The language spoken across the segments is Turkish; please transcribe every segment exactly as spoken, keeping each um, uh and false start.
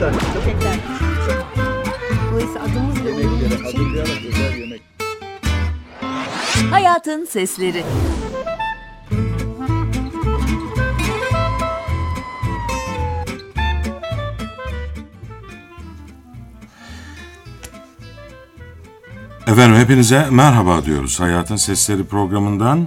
tane. Şeker. Dolayısıyla adımız ve Yemeklere umduğumuz için hazırlayarak özel yemek. Hayatın Sesleri. Efendim hepinize merhaba diyoruz Hayatın Sesleri programından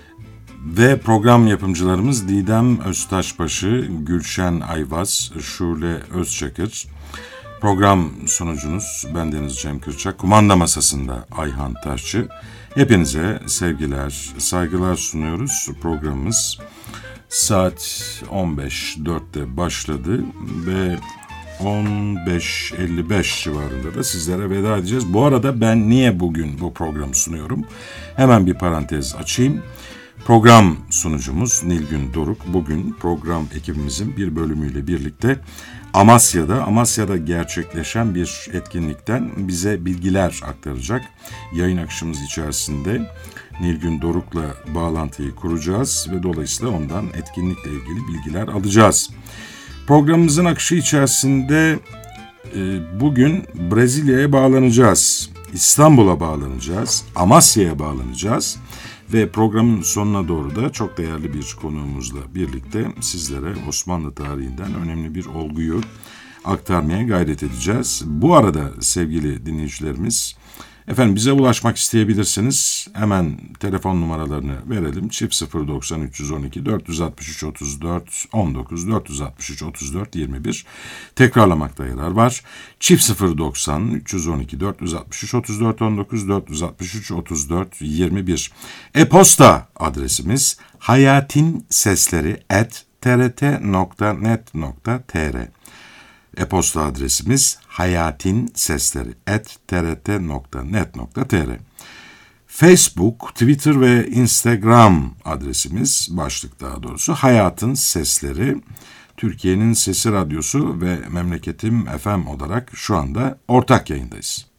ve program yapımcılarımız Didem Öztaşbaşı, Gülşen Ayvaz, Şule Özçakır. Program sunucunuz bendeniz Cem Kürçak, kumanda masasında Ayhan Taşçı. Hepinize sevgiler, saygılar sunuyoruz. Programımız saat on beş dörtte başladı ve on beş elli beş civarında da sizlere veda edeceğiz. Bu arada ben niye bugün bu programı sunuyorum? Hemen bir parantez açayım. Program sunucumuz Nilgün Doruk bugün program ekibimizin bir bölümüyle birlikte Amasya'da, Amasya'da gerçekleşen bir etkinlikten bize bilgiler aktaracak. Yayın akışımız içerisinde Nilgün Doruk'la bağlantıyı kuracağız ve dolayısıyla ondan etkinlikle ilgili bilgiler alacağız. Programımızın akışı içerisinde e, bugün Brezilya'ya bağlanacağız, İstanbul'a bağlanacağız, Amasya'ya bağlanacağız ve programın sonuna doğru da çok değerli bir konuğumuzla birlikte sizlere Osmanlı tarihinden önemli bir olguyu aktarmaya gayret edeceğiz. Bu arada sevgili dinleyicilerimiz, efendim bize ulaşmak isteyebilirsiniz. Hemen telefon numaralarını verelim. Çift sıfır doksan üç yüz on iki dört yüz altmış üç otuz dört on dokuz dört yüz altmış üç otuz dört yirmi bir. Tekrarlamakta yarar var. Çift sıfır doksan üç yüz on iki dört yüz altmış üç otuz dört on dokuz dört yüz altmış üç otuz dört yirmi bir. E-posta adresimiz hayatinsesleri at t r t nokta net nokta t r. E-posta adresimiz hayatinsesleri at t r t nokta net nokta t r. Facebook, Twitter ve Instagram adresimiz, başlık daha doğrusu Hayatın Sesleri. Türkiye'nin Sesi Radyosu ve Memleketim F M olarak şu anda ortak yayındayız.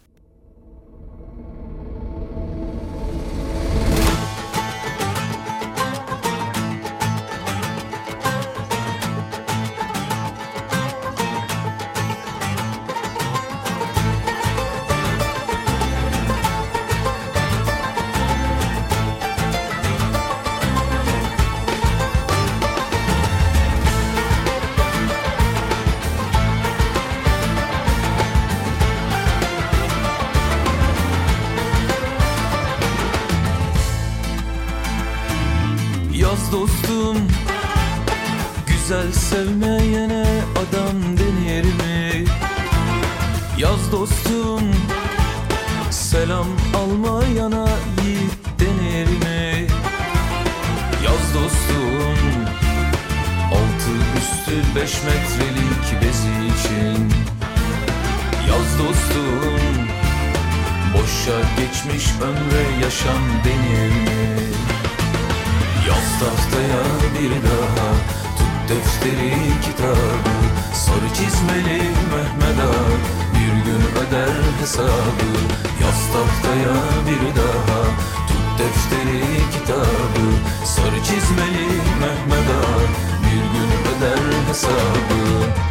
Yaz dostum, güzel sevmeyene adam denir mi? Yaz dostum, selam almayana yiğit denir mi? Yaz dostum, altı üstü beş metrelik bezi için. Yaz dostum, boşa geçmiş ömre yaşam denir mi? Yaz tahtaya bir daha, tut defteri kitabı, sarı çizmeli Mehmet Ağa bir gün öder hesabı. Yaz tahtaya bir daha, tut defteri kitabı, sarı çizmeli Mehmet Ağa bir gün öder hesabı.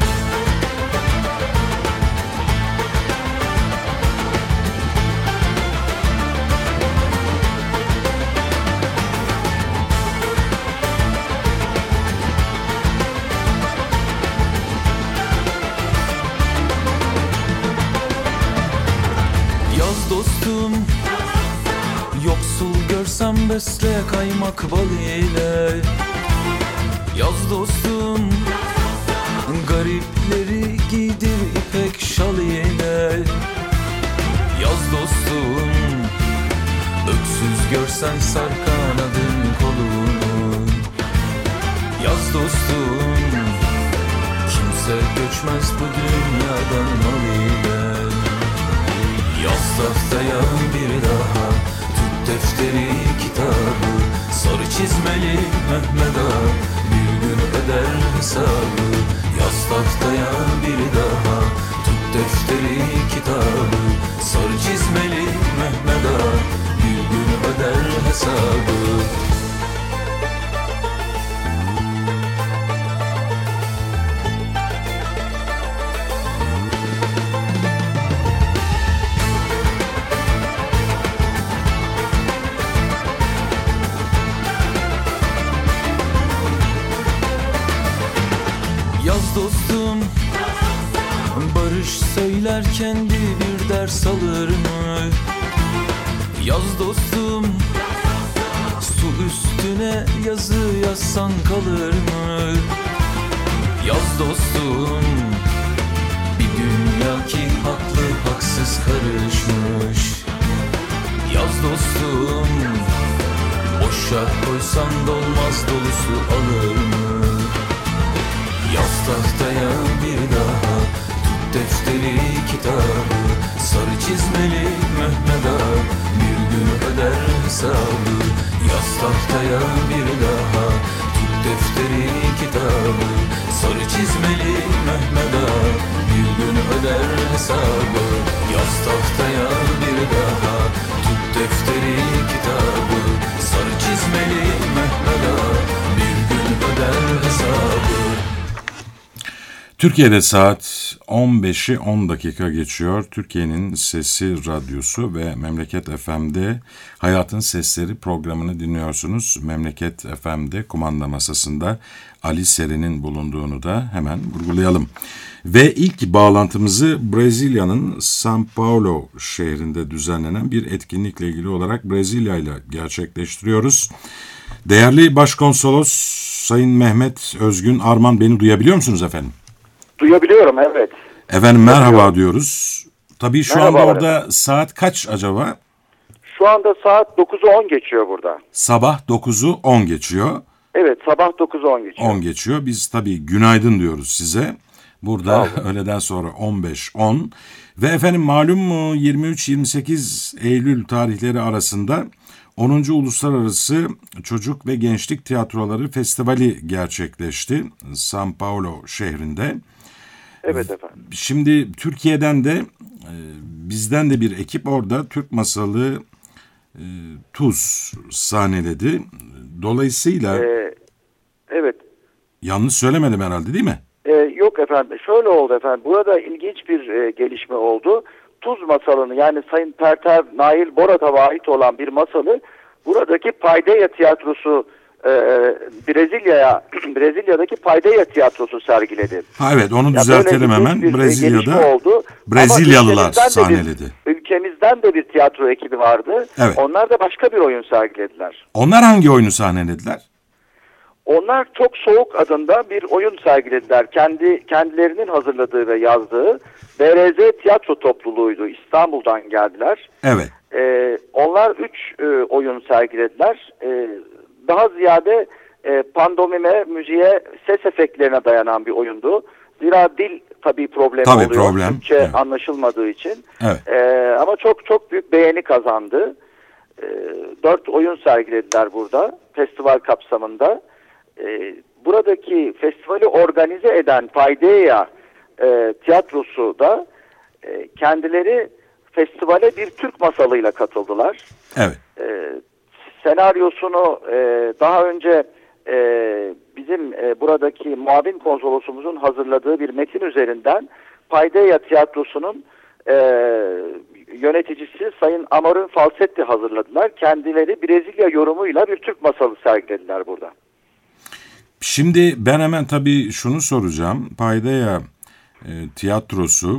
Dostum, yoksul görsem besle kaymak balı ile. Yaz dostum, garipleri giydir ipek şal ile. Yaz dostum, öksüz görsen sar kanadın kolunu. Yaz dostum, kimse göçmez bu dünyadan mal ile. Yaz tahtaya bir daha, tut defteri kitabı, sarı çizmeli Mehmet Ağa bir gün öder hesabı. Yaz tahtaya bir daha, tut defteri kitabı, sarı çizmeli Mehmet Ağa bir gün öder hesabı. dostum, barış söylerken bir ders alır mı? Yaz dostum, su üstüne yazı yazsan kalır mı? Yaz dostum, bir dünya ki haklı haksız karışmış. Yaz dostum, boşa koysan dolmaz dolusu alır mı? Yaz tahtaya bir daha, tut defteri kitabı, sarı çizmeli Mehmet Ağa bir gün öder hesabı. Yaz tahtaya bir daha, tut defteri kitabı, sarı çizmeli Mehmet Ağa bir gün öder hesabı. Yaz tahtaya bir daha, tut defteri kitabı, sarı çizmeli Mehmet Ağa bir gün öder hesabı. Türkiye'de saat on beşi on dakika geçiyor. Türkiye'nin Sesi Radyosu ve Memleket F M'de Hayatın Sesleri programını dinliyorsunuz. Memleket F M'de kumanda masasında Ali Seri'nin bulunduğunu da hemen vurgulayalım. Ve ilk bağlantımızı Brezilya'nın São Paulo şehrinde düzenlenen bir etkinlikle ilgili olarak Brezilya ile gerçekleştiriyoruz. Değerli Başkonsolos Sayın Mehmet Özgün Arman, beni duyabiliyor musunuz efendim? Duyabiliyorum, evet. Efendim merhaba diyoruz. Tabii şu Merhaba anda orada efendim. saat kaç acaba? Şu anda saat dokuzu on geçiyor burada. Sabah dokuzu on geçiyor. Evet, sabah dokuzu on geçiyor. on geçiyor. Biz tabii günaydın diyoruz size. Burada öğleden sonra on beş on. Ve efendim malum yirmi üç yirmi sekiz Eylül tarihleri arasında onuncu Uluslararası Çocuk ve Gençlik Tiyatroları Festivali gerçekleşti São Paulo şehrinde. Evet efendim. Şimdi Türkiye'den de e, bizden de bir ekip orada Türk Masalı e, Tuz sahneledi. Dolayısıyla Ee, evet. yanlış söylemedim herhalde, değil mi? Ee, yok efendim, şöyle oldu efendim. Burada ilginç bir e, gelişme oldu. Tuz masalını, yani Sayın Pertev Nail Borat'a ait olan bir masalı buradaki Paideia Tiyatrosu e, Brezilya'ya Brezilya'daki Paideia Tiyatrosu sergiledi. Ha evet, onu Ya düzeltelim böyle hemen. bir Brezilya'da oldu. Brezilyalılar Ama ülkemizden de sahneledi. Bir, ülkemizden de bir tiyatro ekibi vardı. Evet. Onlar da başka bir oyun sergilediler. Onlar hangi oyunu sahnelediler? Onlar Çok Soğuk adında bir oyun sergilediler. Kendi kendilerinin hazırladığı ve yazdığı B R Z tiyatro topluluğuydu. İstanbul'dan geldiler. Evet. Ee, onlar üç e, oyun sergilediler. Ee, daha ziyade e, pandomime, müziğe, ses efektlerine dayanan bir oyundu. Zira dil tabii problem Tabii oluyor. problem. Türkçe Evet. anlaşılmadığı için. Evet. Ee, ama çok çok büyük beğeni kazandı. Ee, dört oyun sergilediler burada festival kapsamında. Ee, buradaki festivali organize eden Paideia e, tiyatrosu da e, kendileri festivale bir Türk masalıyla katıldılar. Evet. E, senaryosunu e, daha önce e, bizim e, buradaki muavin konsolosumuzun hazırladığı bir metin üzerinden Paideia tiyatrosunun e, yöneticisi Sayın Amar'ın Falsetti hazırladılar. Kendileri Brezilya yorumuyla bir Türk masalı sergilediler burada. Şimdi ben hemen tabii şunu soracağım. Paideia e, tiyatrosu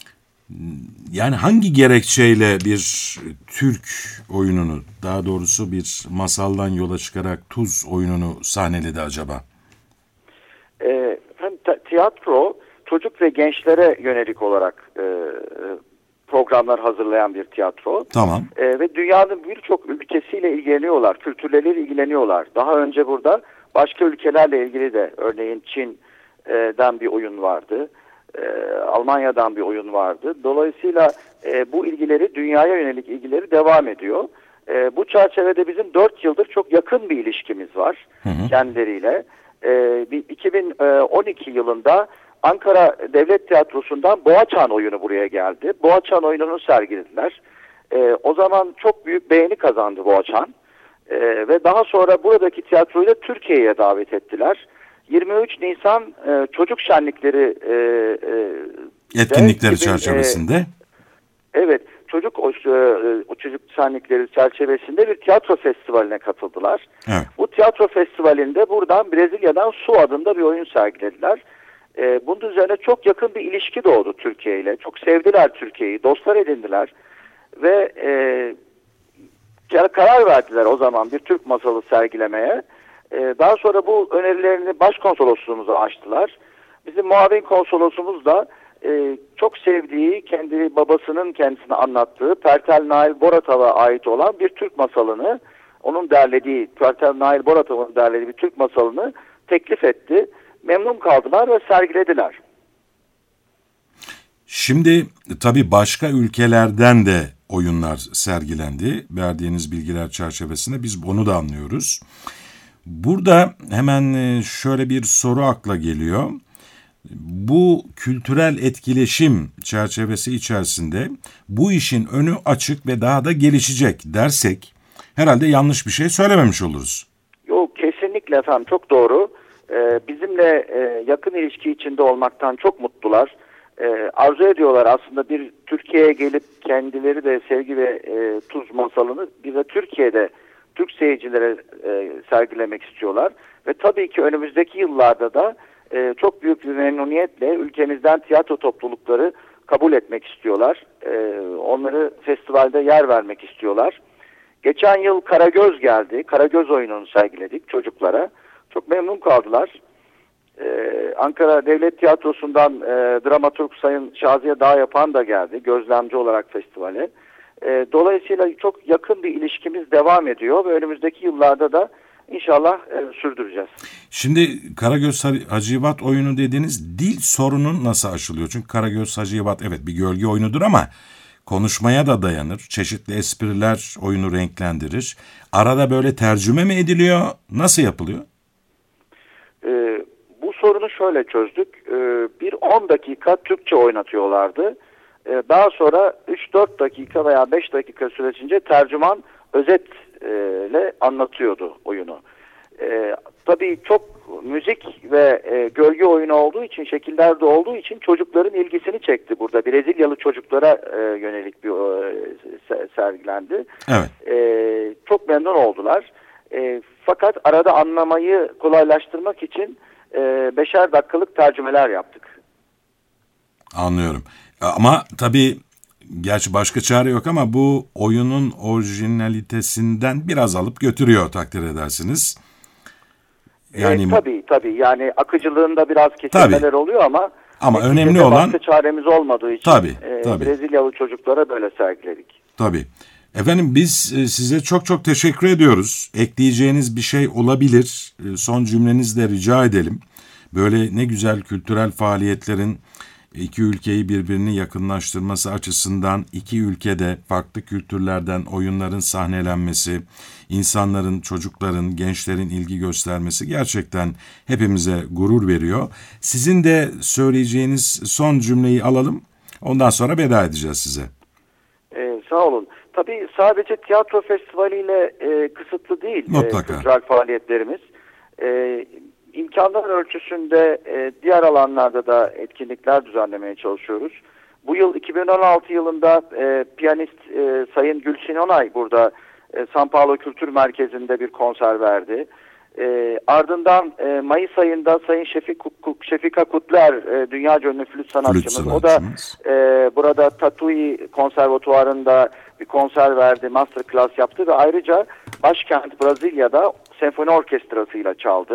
yani hangi gerekçeyle bir Türk oyununu, daha doğrusu bir masaldan yola çıkarak Tuz oyununu sahneledi acaba? E, hem tiyatro çocuk ve gençlere yönelik olarak e, programlar hazırlayan bir tiyatro. Tamam. E, ve dünyanın birçok ülkesiyle ilgileniyorlar, kültürleriyle ilgileniyorlar. Daha önce burada başka ülkelerle ilgili de, örneğin Çin'den bir oyun vardı, e, Almanya'dan bir oyun vardı. Dolayısıyla e, bu ilgileri, dünyaya yönelik ilgileri devam ediyor. E, bu çerçevede bizim dört yıldır çok yakın bir ilişkimiz var hı hı. kendileriyle. E, iki bin on iki yılında Ankara Devlet Tiyatrosu'ndan Boğaçan oyunu buraya geldi. Boğaçan oyununu sergilediler. E, o zaman çok büyük beğeni kazandı Boğaçan. E, ve daha sonra buradaki tiyatroyu da Türkiye'ye davet ettiler. yirmi üç Nisan e, çocuk şenlikleri e, e, etkinlikleri iki bin, çerçevesinde. E, evet, çocuk o, o çocuk şenlikleri çerçevesinde bir tiyatro festivaline katıldılar. Evet. Bu tiyatro festivalinde buradan Brezilya'dan Su adında bir oyun sergilediler. E, bunun üzerine çok yakın bir ilişki doğdu Türkiye ile. Çok sevdiler Türkiye'yi, dostlar edindiler ve e, karar verdiler o zaman bir Türk masalı sergilemeye. E, daha sonra bu önerilerini başkonsolosluğumuza açtılar. Bizim muavin konsolosumuz da e, çok sevdiği, kendi babasının kendisine anlattığı Pertel Nail Boratav'a ait olan bir Türk masalını, onun derlediği, Pertel Nail Boratav'ın derlediği bir Türk masalını teklif etti. Memnun kaldılar ve sergilediler. Şimdi tabii başka ülkelerden de oyunlar sergilendi. Verdiğiniz bilgiler çerçevesinde biz onu da anlıyoruz. Burada hemen şöyle bir soru akla geliyor. Bu kültürel etkileşim çerçevesi içerisinde bu işin önü açık ve daha da gelişecek dersek herhalde yanlış bir şey söylememiş oluruz. Yok, kesinlikle efendim, çok doğru. Ee, bizimle e, yakın ilişki içinde olmaktan çok mutlular. Ee, arzu ediyorlar aslında bir Türkiye'ye gelip kendileri de Sevgi ve e, Tuz masalını bir de Türkiye'de Türk seyircilere e, sergilemek istiyorlar. Ve tabii ki önümüzdeki yıllarda da e, çok büyük bir memnuniyetle ülkemizden tiyatro toplulukları kabul etmek istiyorlar. E, onları festivalde yer vermek istiyorlar. Geçen yıl Karagöz geldi. Karagöz oyununu sergiledik çocuklara. Çok memnun kaldılar. Ee, Ankara Devlet Tiyatrosu'ndan e, dramaturg Sayın Şaziye Dağyapan da geldi gözlemci olarak festivale. E, dolayısıyla çok yakın bir ilişkimiz devam ediyor ve önümüzdeki yıllarda da inşallah e, sürdüreceğiz. Şimdi Karagöz Hacivat oyunu dediğiniz dil sorunun nasıl aşılıyor? Çünkü Karagöz Hacivat evet bir gölge oyunudur ama konuşmaya da dayanır. Çeşitli espriler oyunu renklendirir. Arada böyle tercüme mi ediliyor? Nasıl yapılıyor? Ee, bu sorunu şöyle çözdük. Ee, bir on dakika Türkçe oynatıyorlardı. Ee, daha sonra üç dört dakika veya beş dakika sürecince tercüman özetle anlatıyordu oyunu. Ee, tabii çok müzik ve e, gölge oyunu olduğu için, şekillerde olduğu için çocukların ilgisini çekti burada. Brezilyalı çocuklara e, yönelik bir e, sergilendi. Evet. E, çok memnun oldular. E, fakat arada anlamayı kolaylaştırmak için e, beşer dakikalık tercümeler yaptık. Anlıyorum. Ama tabii gerçi başka çare yok ama bu oyunun orijinalitesinden biraz alıp götürüyor takdir edersiniz. Yani, e, tabii tabii yani akıcılığında biraz kesilmeler tabii oluyor ama ama önemli olan başka çaremiz olmadığı için tabii, e, tabii. Brezilyalı çocuklara böyle sergiledik. Tabii. Efendim biz size çok çok teşekkür ediyoruz. Ekleyeceğiniz bir şey olabilir. Son cümlenizle rica edelim. Böyle ne güzel kültürel faaliyetlerin iki ülkeyi birbirini yakınlaştırması açısından iki ülkede farklı kültürlerden oyunların sahnelenmesi, insanların, çocukların, gençlerin ilgi göstermesi gerçekten hepimize gurur veriyor. Sizin de söyleyeceğiniz son cümleyi alalım. Ondan sonra veda edeceğiz size. Ee, sağ olun. Tabii sadece tiyatro festivaliyle e, kısıtlı değil e, kültürel faaliyetlerimiz. E, imkanlar ölçüsünde e, diğer alanlarda da etkinlikler düzenlemeye çalışıyoruz. Bu yıl iki bin on altı yılında e, piyanist e, Sayın Gülçin Onay burada e, São Paulo Kültür Merkezi'nde bir konser verdi. E, ardından e, Mayıs ayında Sayın Şefik, Şefika Kutler, e, dünyaca ünlü flüt sanatçımız. Flüt o da e, burada Tatuí Konservatuvarı'nda bir konser verdi, masterclass yaptı ve ayrıca başkent Brezilya'da senfoni orkestrasıyla çaldı.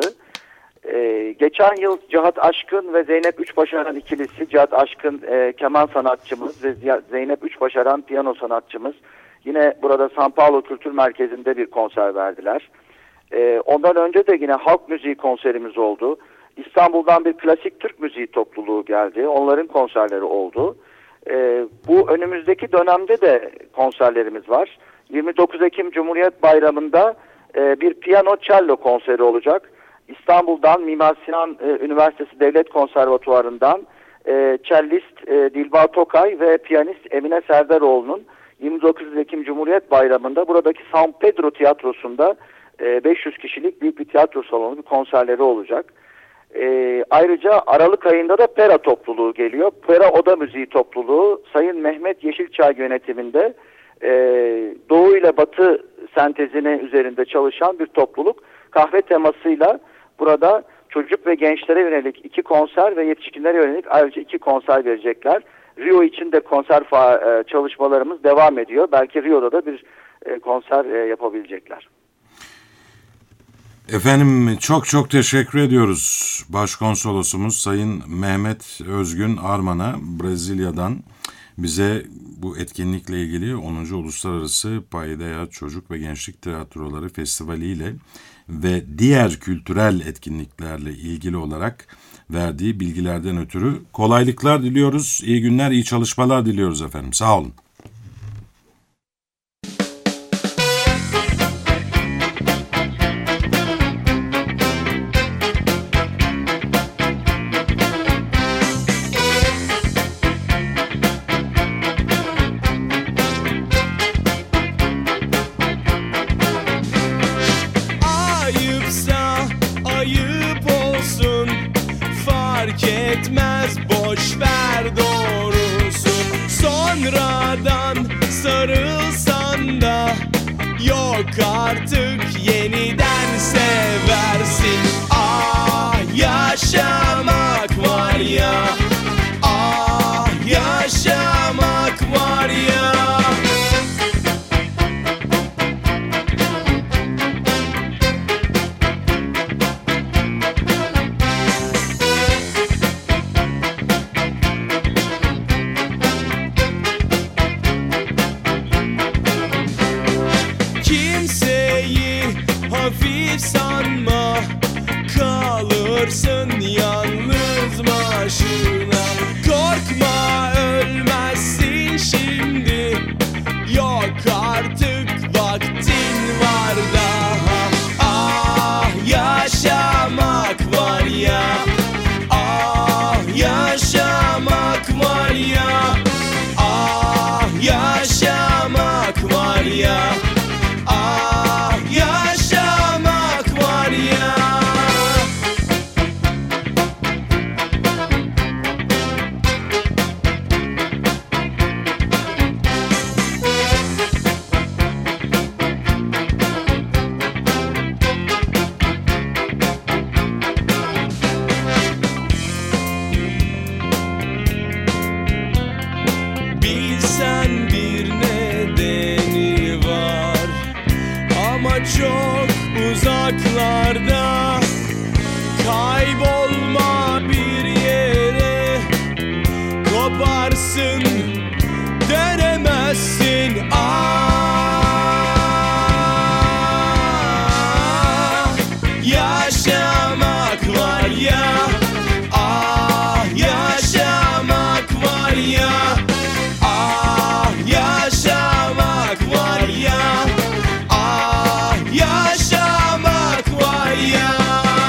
Ee, geçen yıl Cihat Aşkın ve Zeynep Üçbaşaran ikilisi, Cihat Aşkın e, keman sanatçımız ve Zeynep Üçbaşaran piyano sanatçımız yine burada São Paulo Kültür Merkezi'nde bir konser verdiler. Ee, ondan önce de yine halk müziği konserimiz oldu. İstanbul'dan bir klasik Türk müziği topluluğu geldi. Onların konserleri oldu. Ee, bu önümüzdeki dönemde de konserlerimiz var. yirmi dokuz Ekim Cumhuriyet Bayramı'nda e, bir piyano cello konseri olacak. İstanbul'dan Mimar Sinan e, Üniversitesi Devlet Konservatuvarı'ndan e, cellist e, Dilba Tokay ve piyanist Emine Serdaroğlu'nun yirmi dokuz Ekim Cumhuriyet Bayramı'nda buradaki San Pedro Tiyatrosu'nda e, beş yüz kişilik büyük bir tiyatro salonu bir konserleri olacak. E, ayrıca Aralık ayında da Pera topluluğu geliyor. Pera Oda Müziği topluluğu Sayın Mehmet Yeşilçay yönetiminde e, Doğu ile Batı sentezine üzerinde çalışan bir topluluk. Kahve temasıyla burada çocuk ve gençlere yönelik iki konser ve yetişkinlere yönelik ayrıca iki konser verecekler. Rio için de konser fa- çalışmalarımız devam ediyor. Belki Rio'da da bir konser yapabilecekler. Efendim çok çok teşekkür ediyoruz Başkonsolosumuz Sayın Mehmet Özgün Arman'a, Brezilya'dan bize bu etkinlikle ilgili onuncu Uluslararası Paideia Çocuk ve Gençlik Tiyatroları Festivali ile ve diğer kültürel etkinliklerle ilgili olarak verdiği bilgilerden ötürü kolaylıklar diliyoruz. İyi günler, iyi çalışmalar diliyoruz efendim. Sağ olun. Etmez, boş ver doğrusun. Sonradan sarılsan da yok artık, yeniden seversin. Ah yaşamak var ya, ah yaşamak var ya. Hafif sanma, kalırsın yalnız başına. Korkma, ölmezsin şimdi, yok artık vaktin var daha. Ah yaşamak var ya, ah yaşamak var ya, ah yaşamak var ya, ah yaşamak var ya. Bilsen bir nedeni var ama çok uzaklarda. Kaybolma bir yere, koparsın, dönemezsin. Ah yaşamak var ya, ah yaşamak var ya, ah yaşamak var ya, ah yaşamak var ya.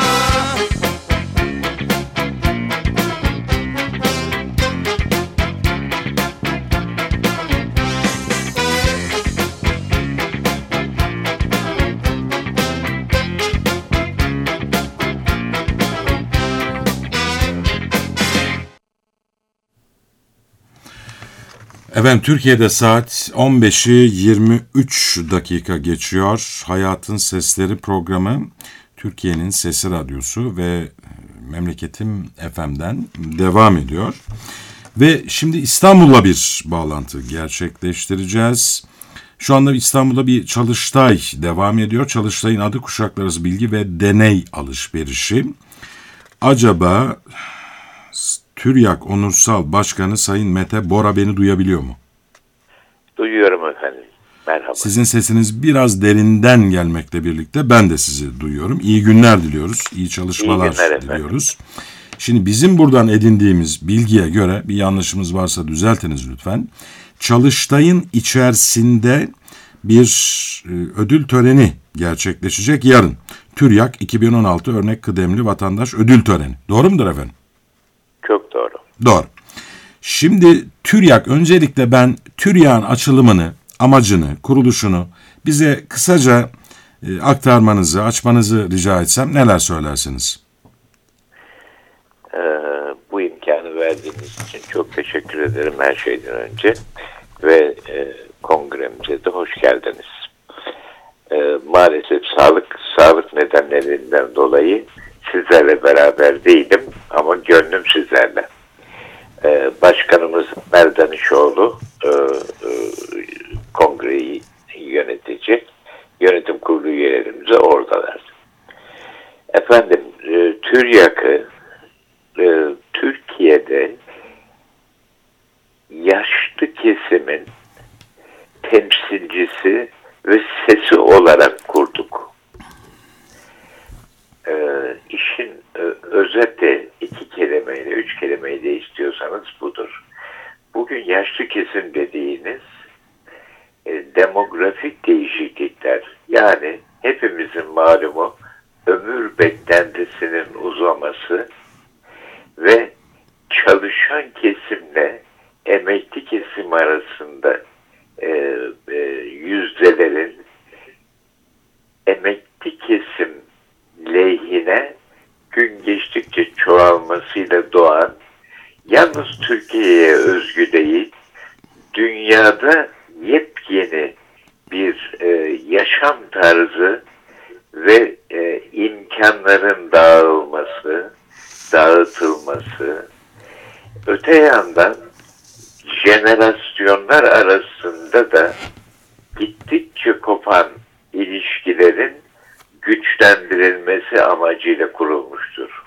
Efendim Türkiye'de saat on beşi yirmi üç dakika geçiyor. Hayatın Sesleri programı Türkiye'nin Sesi Radyosu ve Memleketim F M'den devam ediyor. Ve şimdi İstanbul'la bir bağlantı gerçekleştireceğiz. Şu anda İstanbul'da bir çalıştay devam ediyor. Çalıştayın adı Kuşaklar Arası Bilgi ve Deney Alışverişi. Acaba TÜRYAK Onursal Başkanı Sayın Mete Bora beni duyabiliyor mu? Duyuyorum efendim. Merhaba. Sizin sesiniz biraz derinden gelmekle birlikte ben de sizi duyuyorum. İyi günler diliyoruz. İyi çalışmalar İyi diliyoruz. Şimdi bizim buradan edindiğimiz bilgiye göre bir yanlışımız varsa düzeltiniz lütfen. Çalıştayın içerisinde bir e, ödül töreni gerçekleşecek yarın. TÜRYAK iki bin on altı Örnek Kıdemli Vatandaş Ödül Töreni. Doğru mudur efendim? Çok doğru. Doğru. Şimdi TÜRYAK, öncelikle ben TÜRYAK'ın açılımını, amacını, kuruluşunu bize kısaca e, aktarmanızı, açmanızı rica etsem neler söylersiniz? Ee, bu imkanı verdiğiniz için çok teşekkür ederim her şeyden önce ve e, kongremize de hoş geldiniz. E, maalesef sağlık sağlık nedenlerinden dolayı sizlerle beraber değilim ama gönlüm sizlerle. Ee, Başkanımız Emel Danışoğlu e, e, kongreyi yönetici, yönetim kurulu üyelerimize oradalar. Efendim, e, TÜRYAK'ı e, Türkiye'de yaşlı kesimin temsilcisi ve sesi olarak kurduk. Ee, işin e, özeti iki kelimeyle, üç kelimeyle istiyorsanız budur. Bugün yaşlı kesim dediğiniz e, demografik değişiklikler, yani hepimizin malumu ömür beklentisinin uzaması ve çalışan kesimle emekli kesim arasında e, e, yüzdelerin emekli kesim lehine gün geçtikçe çoğalmasıyla doğan, yalnız Türkiye'ye özgü değil, dünyada yepyeni bir e, yaşam tarzı ve e, imkanların dağılması, dağıtılması, öte yandan jenerasyonlar arasında da gittikçe kopan ilişkilerin güçlendirilmesi amacıyla kurulmuştur.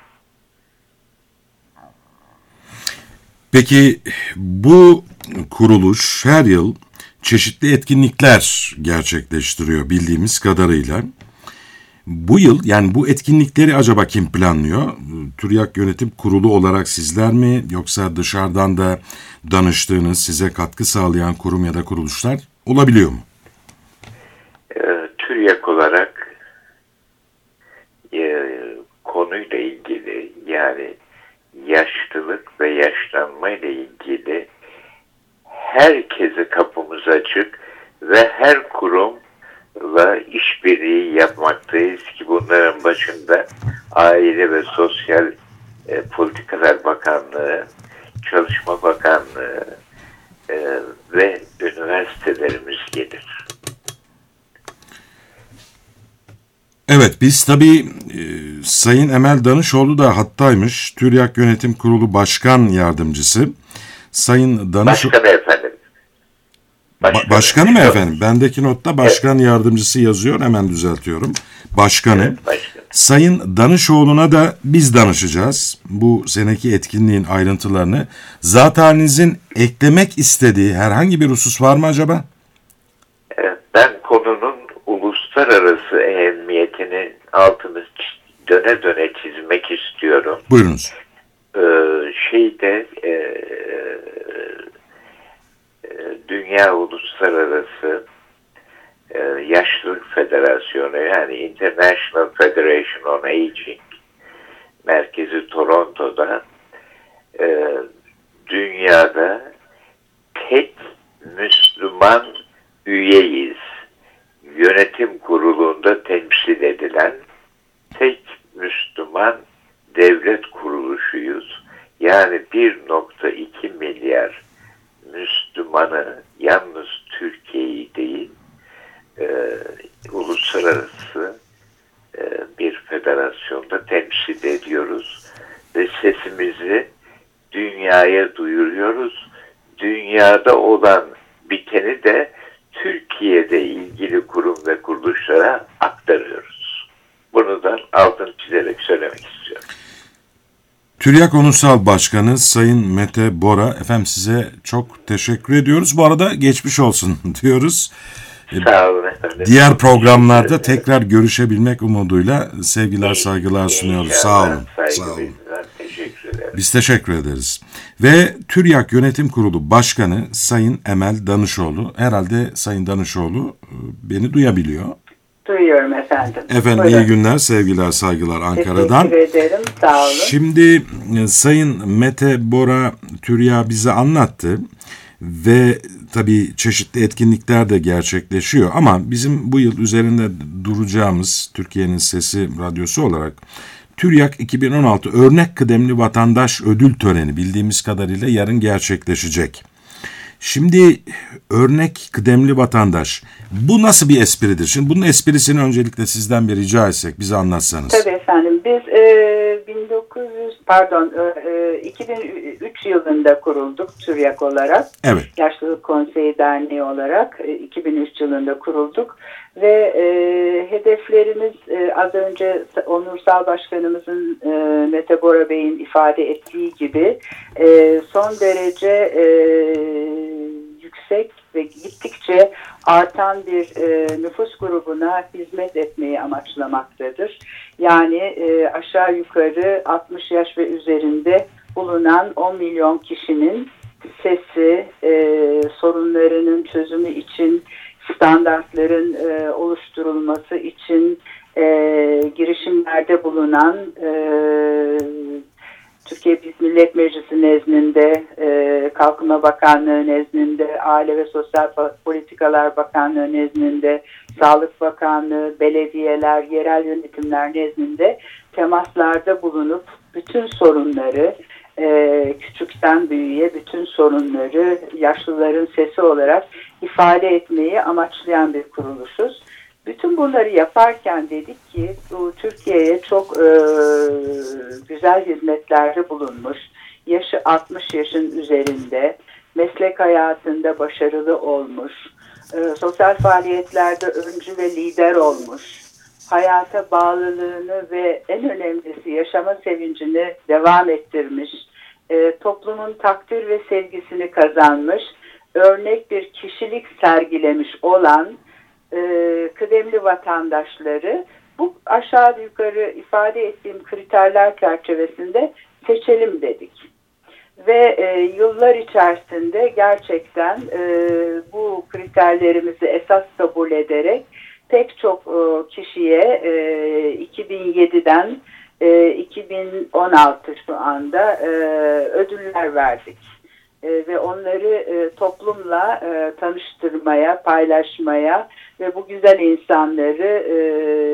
Peki bu kuruluş her yıl çeşitli etkinlikler gerçekleştiriyor bildiğimiz kadarıyla. Bu yıl, yani bu etkinlikleri acaba kim planlıyor? TÜRYAK Yönetim Kurulu olarak sizler mi, yoksa dışarıdan da danıştığınız, size katkı sağlayan kurum ya da kuruluşlar olabiliyor mu? E, TÜRYAK olarak e, konuyla ilgili, yani yaşlılık ve yaşlanma ile ilgili herkese kapımız açık ve her kurumla işbirliği yapmaktayız ki bunların başında Aile ve Sosyal e, Politikalar Bakanlığı, Çalışma Bakanlığı e, ve üniversitelerimiz gelir. Evet, biz tabii e, Sayın Emel Danışoğlu da hattaymış. TÜRYAK Yönetim Kurulu Başkan Yardımcısı. Sayın Danışoğlu... Başkanı efendim. Başkanı, ba- başkanı mı efendim? Bendeki notta başkan evet. Yardımcısı yazıyor. Hemen düzeltiyorum. Başkanı. Evet, başkan. Sayın Danışoğlu'na da biz danışacağız. Bu seneki etkinliğin ayrıntılarını. Zat halinizin eklemek istediği herhangi bir husus var mı acaba? Evet, ben konunun uluslararası ehemmiyetini altını döne döne çizmek istiyorum. Buyurunuz. Ee, şeyde e, e, Dünya Uluslararası e, Yaşlılık Federasyonu, yani International Federation on Aging merkezi Toronto'da e, dünyada tek Müslüman üyeyiz. Yönetim kurulunda temsil edilen tek Müslüman devlet kuruluşuyuz. Yani bir nokta iki milyar Müslümanı, yalnız Türkiye'yi değil, e, uluslararası e, bir federasyonda temsil ediyoruz. Ve sesimizi dünyaya duyuruyoruz. Dünyada olan biteni de Türkiye'de ilgili kurum ve kuruluşlara aktarıyoruz. Bunu da altını çizerek söylemek istiyorum. TÜRYAK Onursal Başkanı Sayın Mete Bora, efendim size çok teşekkür ediyoruz. Bu arada geçmiş olsun diyoruz. Sağ olun efendim. Diğer programlarda tekrar görüşebilmek umuduyla sevgiler, saygılar sunuyoruz. Sağ olun. Sağ olun. Teşekkür ederim. Biz teşekkür ederiz. Ve TÜRYAK Yönetim Kurulu Başkanı Sayın Emel Danışoğlu. Herhalde Sayın Danışoğlu beni duyabiliyor. Duyuyorum efendim. Efendim Buyurun. iyi günler, sevgiler, saygılar Ankara'dan. Teşekkür ederim, sağ olun. Şimdi Sayın Mete Bora TÜRYAK bize anlattı ve tabii çeşitli etkinlikler de gerçekleşiyor ama bizim bu yıl üzerinde duracağımız Türkiye'nin Sesi Radyosu olarak TÜRYAK iki bin on altı Örnek Kıdemli Vatandaş Ödül Töreni bildiğimiz kadarıyla yarın gerçekleşecek. Şimdi örnek kıdemli vatandaş. Bu nasıl bir espridir? Şimdi bunun esprisini öncelikle sizden bir rica etsek bize anlatsanız. Tabii efendim. Biz e, bin dokuz yüz pardon e, iki bin üç yılında kurulduk TÜRYAK olarak. Evet. Yaşlılık Konseyi Derneği olarak e, iki bin üç yılında kurulduk ve e, hedeflerimiz e, az önce Onursal Başkanımızın e, Mete Bora Bey'in ifade ettiği gibi e, son derece e, yüksek ve gittikçe artan bir e, nüfus grubuna hizmet etmeyi amaçlamaktadır. Yani e, aşağı yukarı altmış yaş ve üzerinde bulunan on milyon kişinin sesi, e, sorunlarının çözümü için, standartların e, oluşturulması için e, girişimlerde bulunan e, Türkiye Büyük Millet Meclisi nezdinde, e, Kalkınma Bakanlığı nezdinde, Aile ve Sosyal Politikalar Bakanlığı nezdinde, Sağlık Bakanlığı, belediyeler, yerel yönetimler nezdinde temaslarda bulunup bütün sorunları, e, küçükten büyüğe bütün sorunları yaşlıların sesi olarak ifade etmeyi amaçlayan bir kuruluşuz. Bütün bunları yaparken dedik ki bu Türkiye'ye çok e, güzel hizmetlerde bulunmuş, yaşı altmış yaşın üzerinde, meslek hayatında başarılı olmuş, e, sosyal faaliyetlerde öncü ve lider olmuş, hayata bağlılığını ve en önemlisi yaşama sevincini devam ettirmiş, e, toplumun takdir ve sevgisini kazanmış, örnek bir kişilik sergilemiş olan e, kıdemli vatandaşları bu aşağı yukarı ifade ettiğim kriterler çerçevesinde seçelim dedik. Ve e, yıllar içerisinde gerçekten e, bu kriterlerimizi esas kabul ederek pek çok e, kişiye e, iki bin yediden e, iki bin on altı şu anda e, ödüller verdik. E, ve onları e, toplumla e, tanıştırmaya, paylaşmaya ve bu güzel insanları, e,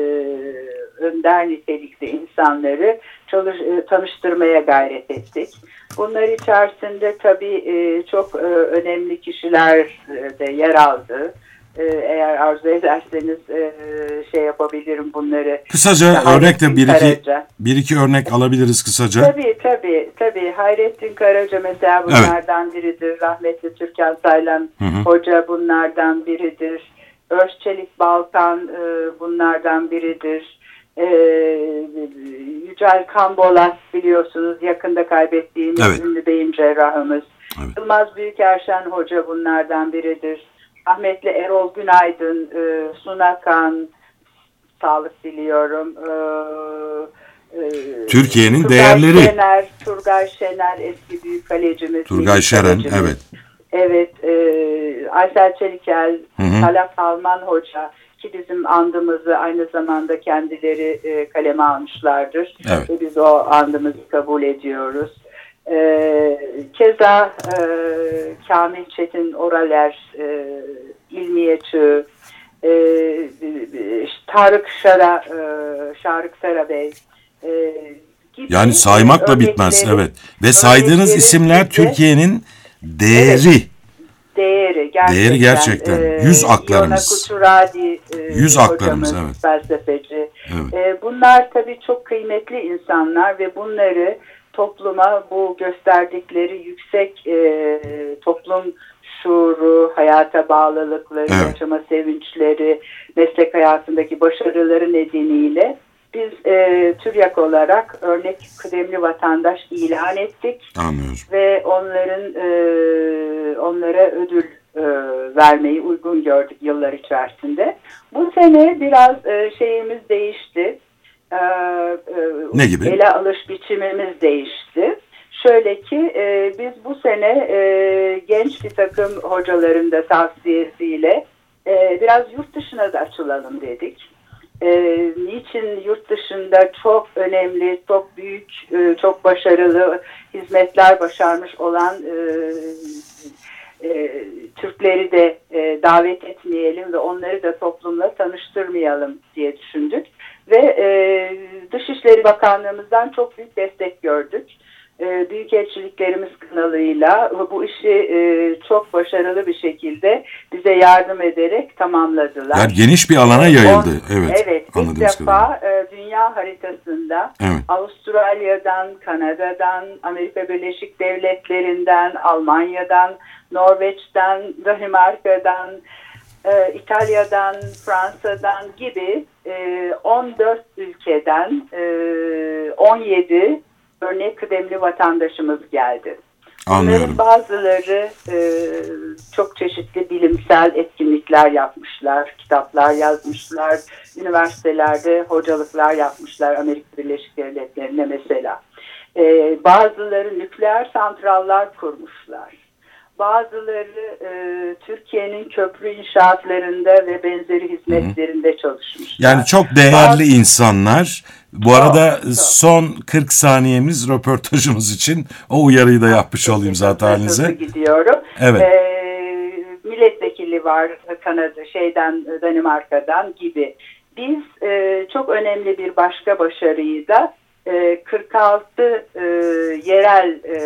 önder nitelikli insanları çalış, e, tanıştırmaya gayret ettik. Bunlar içerisinde tabii e, çok e, önemli kişiler de yer aldı. E, eğer arzu ederseniz e, şey yapabilirim bunları. Kısaca örnekte bir iki, bir iki örnek alabiliriz kısaca. Tabii tabii. tabii. Hayrettin Karaca mesela bunlardan evet. biridir. Rahmetli Türkan Saylan hı hı. Hoca bunlardan biridir. Özçelik Balkan e, bunlardan biridir. E, Yücel Kambolas biliyorsunuz yakında kaybettiğimiz evet. ünlü beyin cerrahımız. Evet. Yılmaz Büyükerşen Hoca bunlardan biridir. Rahmetli Erol Günaydın, e, Sunakan, sağlık diliyorum. E, e, Türkiye'nin Turgay değerleri. Şener, Turgay Şener eski büyük kalecimiz. Turgay Şeren, evet. Evet, e, Aysel Çelikel, Talat Alman Hoca ki bizim andımızı aynı zamanda kendileri e, kaleme almışlardır. Evet. Ve biz o andımızı kabul ediyoruz. Ee, keza e, Kamil Çetin Oraler, e, İlmiye Çığ, e, Tarık Şara, e, Şarık Sarabey e, gibi yani saymakla bitmez, evet. Ve saydığınız isimler Türkiye'nin değeri. Evet, değeri gerçekten. Değeri gerçekten. E, Yüz aklarımız. Kuturadi, e, Yüz aklarımız, hocamız, evet. Felsefeci. Evet. E, bunlar tabii çok kıymetli insanlar ve bunları topluma bu gösterdikleri yüksek e, toplum şuuru, hayata bağlılıkları, evet. yaşama sevinçleri, meslek hayatındaki başarıları nedeniyle biz e, TÜRYAK olarak örnek kıdemli vatandaş ilan ettik. Anlıyorum. Ve onların e, onlara ödül e, vermeyi uygun gördük yıllar içerisinde. Bu sene biraz e, şeyimiz değişti. Ne gibi? Ele alış biçimimiz değişti. Şöyle ki e, biz bu sene e, genç bir takım hocaların da tavsiyesiyle e, biraz yurt dışına da açılalım dedik. E, niçin yurt dışında çok önemli, çok büyük, e, çok başarılı hizmetler başarmış olan e, e, Türkleri de e, davet etmeyelim ve onları da toplumla tanıştırmayalım diye düşündük. Ve e, Dışişleri Bakanlığımızdan çok büyük destek gördük. e, büyükelçiliklerimiz kanalıyla bu işi e, çok başarılı bir şekilde bize yardım ederek tamamladılar. Yani geniş bir alana yayıldı. On, evet. Evet. İlk defa e, dünya haritasında evet. Avustralya'dan, Kanada'dan, Amerika Birleşik Devletleri'nden, Almanya'dan, Norveç'ten, Danimarka'dan, e, İtalya'dan, Fransa'dan gibi e, on dört ülkeden e, on yedi örnek kıdemli vatandaşımız geldi. Anlıyorum. Bunların bazıları e, çok çeşitli bilimsel etkinlikler yapmışlar, kitaplar yazmışlar, üniversitelerde hocalıklar yapmışlar Amerika Birleşik Devletleri'ne mesela. E, bazıları nükleer santrallar kurmuşlar. Bazıları e, Türkiye'nin köprü inşaatlarında ve benzeri hizmetlerinde Hı-hı. çalışmışlar. Yani çok değerli Bazı... insanlar. Bu arada çok, çok. son kırk saniyemiz röportajımız için o uyarıyı da yapmış olayım zaten halinize. Gidiyorum. Evet. Ee, milletvekili var Kanada, şeyden Danimarka'dan gibi. Biz e, çok önemli bir başka başarıyı da e, kırk altı e, yerel e,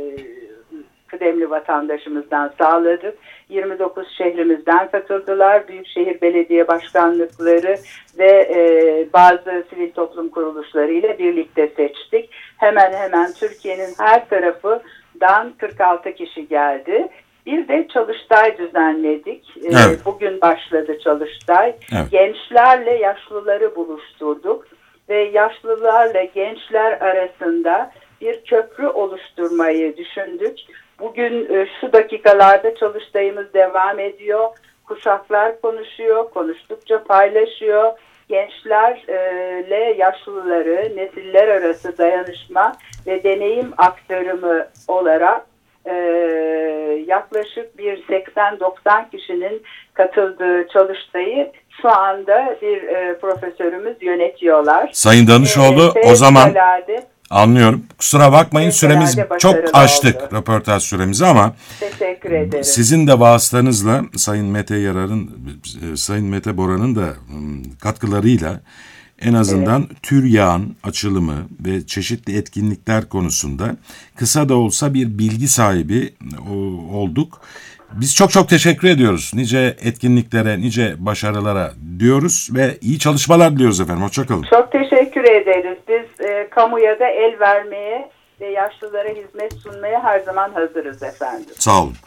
kıdemli vatandaşımızdan sağladık. yirmi dokuz şehrimizden katıldılar. Büyükşehir belediye başkanlıkları ve e, bazı sivil toplum kuruluşları ile birlikte seçtik. Hemen hemen Türkiye'nin her tarafından kırk altı kişi geldi. Bir de Çalıştay düzenledik. Evet. E, bugün başladı Çalıştay. Evet. Gençlerle yaşlıları buluşturduk ve yaşlılarla gençler arasında bir köprü oluşturmayı düşündük. Bugün e, şu dakikalarda Çalıştay'ımız devam ediyor. Kuşaklar konuşuyor, konuştukça paylaşıyor. Gençlerle yaşlıları, nesiller arası dayanışma ve deneyim aktarımı olarak e, yaklaşık bir seksen doksan kişinin katıldığı Çalıştay'ı şu anda bir e, profesörümüz yönetiyorlar. Sayın Danışoğlu e, o zaman... Anlıyorum. Kusura bakmayın, süremiz çok aştık oldu. Röportaj süremizi ama teşekkür ederim. Sizin de vasıtanızla Sayın Mete Yarar'ın, Sayın Mete Bora'nın da katkılarıyla en azından evet. TÜRYA'nın açılımı ve çeşitli etkinlikler konusunda kısa da olsa bir bilgi sahibi olduk. Biz çok çok teşekkür ediyoruz. Nice etkinliklere, nice başarılara diyoruz ve iyi çalışmalar diliyoruz efendim. Hoşçakalın. Çok teşekkür ederiz. Biz e, kamuya da el vermeye ve yaşlılara hizmet sunmaya her zaman hazırız efendim. Sağ olun.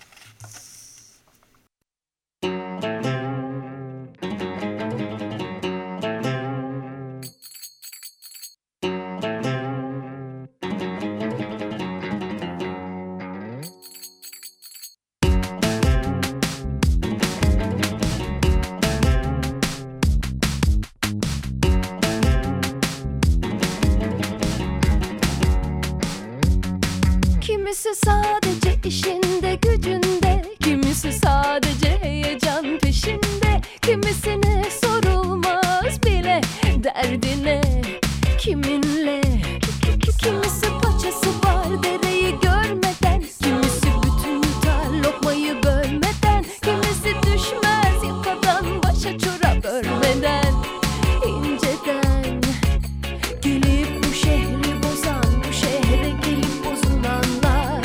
Kimisi sadece işinde gücünde, kimisi sadece heyecan peşinde, kimisine sorulmaz bile derdine kiminle. Kimisi paçası var dereyi görmeden, kimisi bütün yutar lokmayı bölmeden, kimisi düşmez yakadan başa çorap örmeden. İnceden gelip bu şehri bozan, bu şehre gelip bozulanlar,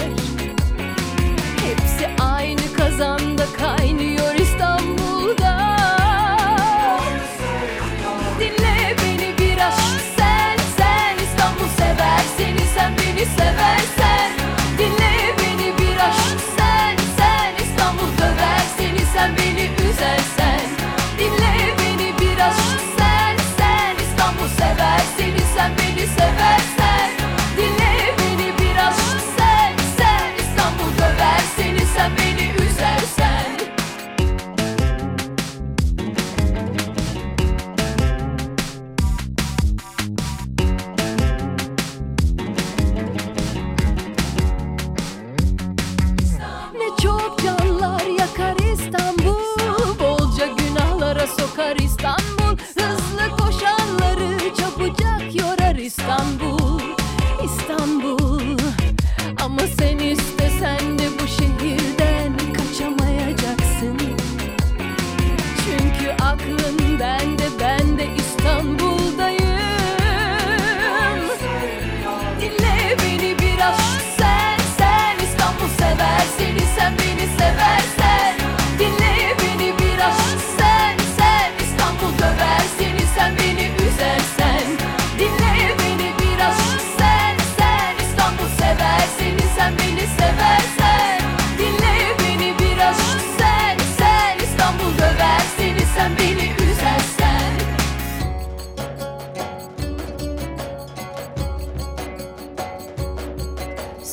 hepsi aynı kazanda kaynıyor İstanbul'da. Dinle beni bir aşk sen, sen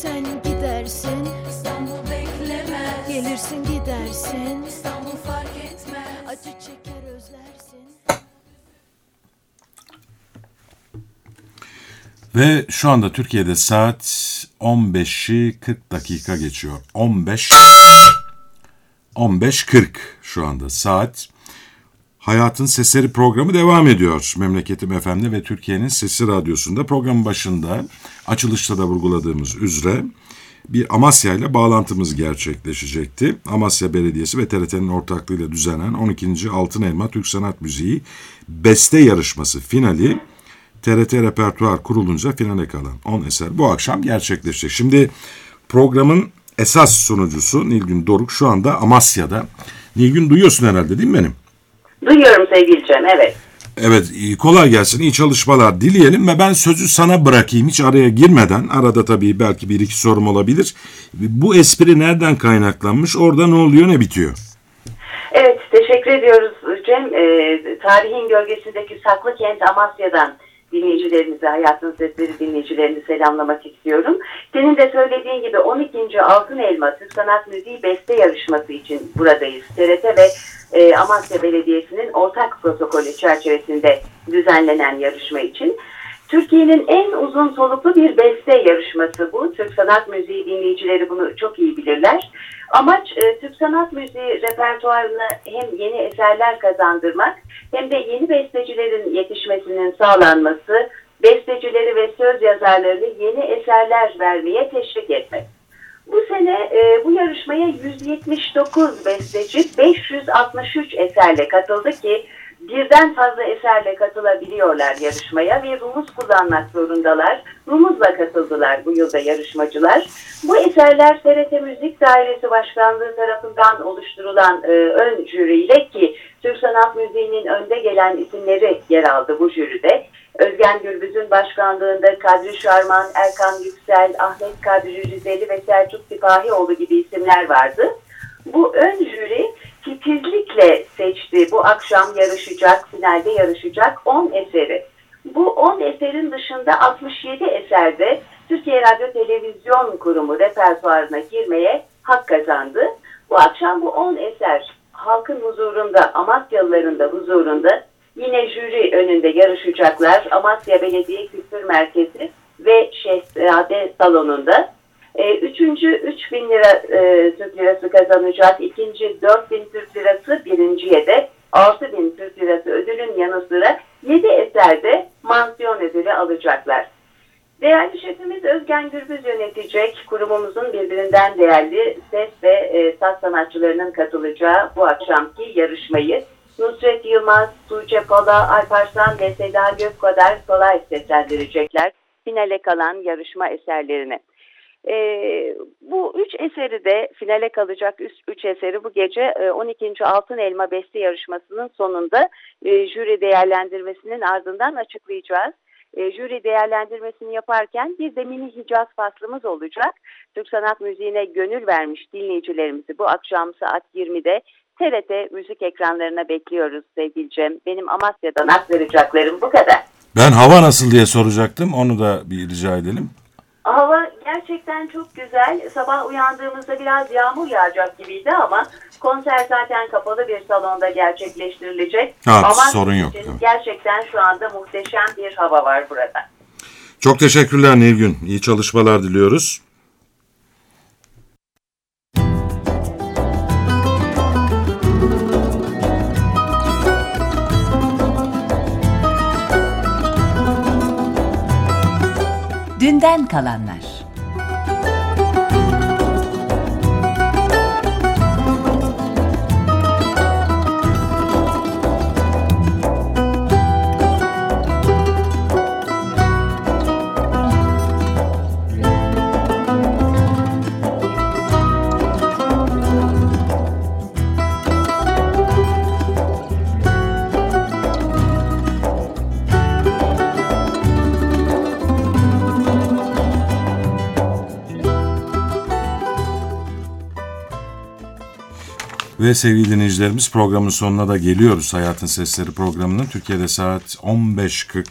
Sen gidersin, İstanbul beklemez. gelirsin gidersin, İstanbul fark etmez. acı çeker özlersin. Ve şu anda Türkiye'de saat on beşi kırk dakika geçiyor. on beş on beş kırk şu anda saat. Hayatın Sesleri programı devam ediyor. Memleketim F M'de ve Türkiye'nin Sesi Radyosu'nda programın başında açılışta da vurguladığımız üzere bir Amasya ile bağlantımız gerçekleşecekti. Amasya Belediyesi ve T R T'nin ortaklığıyla düzenlenen on ikinci Altın Elma Türk Sanat Müziği Beste Yarışması finali T R T Repertuar kurulunca finale kalan on eser bu akşam gerçekleşecek. Şimdi programın esas sunucusu Nilgün Doruk şu anda Amasya'da. Nilgün, duyuyorsun herhalde değil mi benim? Duyuyorum sevgili Cem, evet. Evet, iyi, kolay gelsin, iyi çalışmalar dileyelim ve ben sözü sana bırakayım hiç araya girmeden. Arada tabii belki bir iki sorum olabilir. Bu espri nereden kaynaklanmış, orada ne oluyor, ne bitiyor? Evet, teşekkür ediyoruz Cem. Ee, tarihin gölgesindeki saklı kent Amasya'dan dinleyicilerimizi, Hayatın Sesleri dinleyicilerini selamlamak istiyorum. Senin de söylediğin gibi on ikinci Altın Elma Türk Sanat Müziği Beste Yarışması için buradayız. T R T ve e, Amasya Belediyesi'nin ortak protokolü çerçevesinde düzenlenen yarışma için. Türkiye'nin en uzun soluklu bir beste yarışması bu. Türk Sanat Müziği dinleyicileri bunu çok iyi bilirler. Amaç e, Türk Sanat Müziği repertuarına hem yeni eserler kazandırmak hem de yeni bestecilerin yetişmesinin sağlanması, bestecileri ve söz yazarlarını yeni eserler vermeye teşvik etmek. Bu sene e, bu yarışmaya yüz yetmiş dokuz besteci beş yüz altmış üç eserle katıldı ki birden fazla eserle katılabiliyorlar yarışmaya ve rumuz kullanmak zorundalar. Rumuzla katıldılar bu yılda yarışmacılar. Bu eserler T R T Müzik Dairesi Başkanlığı tarafından oluşturulan e, ön jüriyle ki Türk Sanat Müziği'nin önde gelen isimleri yer aldı bu jüride. Özgen Gürbüz'ün başkanlığında Kadri Şarman, Erkan Yüksel, Ahmet Kadri Rizeli ve Selçuk Sipahioğlu gibi isimler vardı. Bu ön jüri titizlikle seçti bu akşam yarışacak, finalde yarışacak on eseri. Bu on eserin dışında altmış yedi eserde Türkiye Radyo Televizyon Kurumu repertuarına girmeye hak kazandı. Bu akşam bu on eser halkın huzurunda, Amasyalıların da huzurunda yine jüri önünde yarışacaklar. Amasya Belediye Kültür Merkezi ve Şehzade Salonu'nda. E, üçüncü üç bin lira e, Türk lirası kazanacak. İkinci dört bin Türk lirası, birinciye de altı bin Türk lirası ödülün yanı sıra yedi eserde mansiyon ödülü alacaklar. Değerli şefimiz Özgen Gürbüz yönetecek. Kurumumuzun birbirinden değerli ses ve e, saz sanatçılarının katılacağı bu akşamki yarışmayı Nusret Yılmaz, Tuğçe Pala, Alparslan ve Seda Gökkader kolay seslendirecekler finale kalan yarışma eserlerini. Ee, bu üç eseri de finale kalacak üç, üç eseri bu gece e, on ikinci Altın Elma Beste Yarışması'nın sonunda e, jüri değerlendirmesinin ardından açıklayacağız. E, jüri değerlendirmesini yaparken bir de mini Hicaz faslımız olacak. Türk Sanat Müziği'ne gönül vermiş dinleyicilerimizi bu akşam saat yirmide T R T müzik ekranlarına bekliyoruz sevgili Cem. Benim Amasya'dan aktaracaklarım bu kadar. Ben hava nasıl diye soracaktım, onu da bir rica edelim. Hava gerçekten çok güzel. Sabah uyandığımızda biraz yağmur yağacak gibiydi ama konser zaten kapalı bir salonda gerçekleştirilecek. Ha, ama sorun yok. Evet. Gerçekten şu anda muhteşem bir hava var burada. Çok teşekkürler Nilgün. İyi çalışmalar diliyoruz. Dünden kalanlar. Ve sevgili dinleyicilerimiz, programın sonuna da geliyoruz. Hayatın Sesleri programının Türkiye'de saat on beş kırk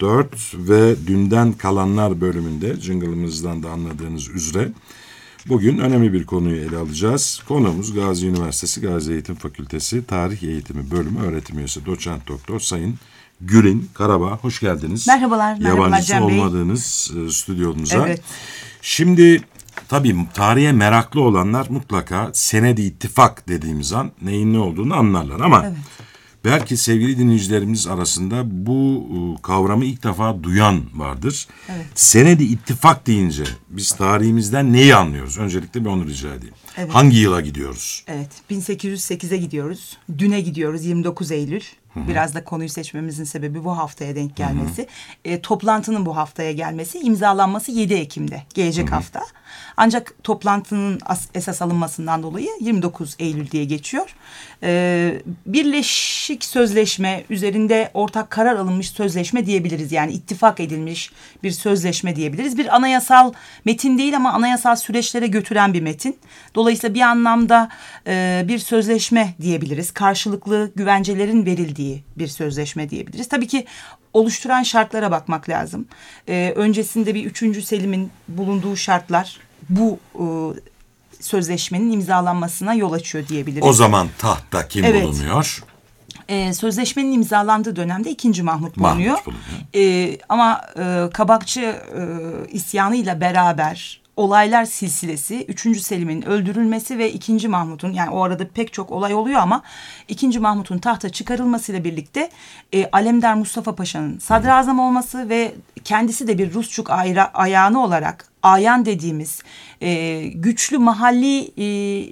dört ve Dünden Kalanlar bölümünde jingle'ımızdan da anladığınız üzere bugün önemli bir konuyu ele alacağız. Konuğumuz Gazi Üniversitesi Gazi Eğitim Fakültesi Tarih Eğitimi Bölümü öğretim üyesi doçent doktor Sayın Gülin Karabağ. Hoş geldiniz. Merhabalar. Merhabalar Yabancısı Cem Bey. olmadığınız e, stüdyomuza. Evet. Şimdi tabii tarihe meraklı olanlar mutlaka senedi ittifak dediğimiz an neyin ne olduğunu anlarlar ama evet. Belki sevgili dinleyicilerimiz arasında bu e, kavramı ilk defa duyan vardır. Evet. Senedi ittifak deyince biz tarihimizden neyi anlıyoruz? Öncelikle bir onu rica edeyim. Evet. Hangi yıla gidiyoruz? Evet, bin sekiz yüz sekize gidiyoruz. Düne gidiyoruz, yirmi dokuz Eylül. Hı-hı. Biraz da konuyu seçmemizin sebebi bu haftaya denk gelmesi. E, toplantının bu haftaya gelmesi, imzalanması yedi Ekim'de, gelecek Hı-hı. hafta. Ancak toplantının as- esas alınmasından dolayı yirmi dokuz Eylül diye geçiyor. E, birleşik sözleşme, üzerinde ortak karar alınmış sözleşme diyebiliriz. Yani ittifak edilmiş bir sözleşme diyebiliriz. Bir anayasal metin değil ama anayasal süreçlere götüren bir metin. Dolayısıyla bir anlamda e, bir sözleşme diyebiliriz. Karşılıklı güvencelerin verildiği bir sözleşme diyebiliriz. Tabii ki oluşturan şartlara bakmak lazım. E, öncesinde bir üçüncü Selim'in bulunduğu şartlar bu e, sözleşmenin imzalanmasına yol açıyor diyebiliriz. O zaman tahtta kim evet. bulunuyor? Ee, sözleşmenin imzalandığı dönemde ikinci Mahmut bulunuyor. Mahmut bulunuyor. Ee, ama e, Kabakçı e, isyanıyla beraber olaylar silsilesi, üçüncü Selim'in öldürülmesi ve ikinci Mahmut'un, yani o arada pek çok olay oluyor ama ikinci Mahmut'un tahta çıkarılmasıyla birlikte e, Alemdar Mustafa Paşa'nın sadrazam olması ve kendisi de bir Rusçuk ayra, ayağını olarak ayan dediğimiz e, güçlü mahalli e,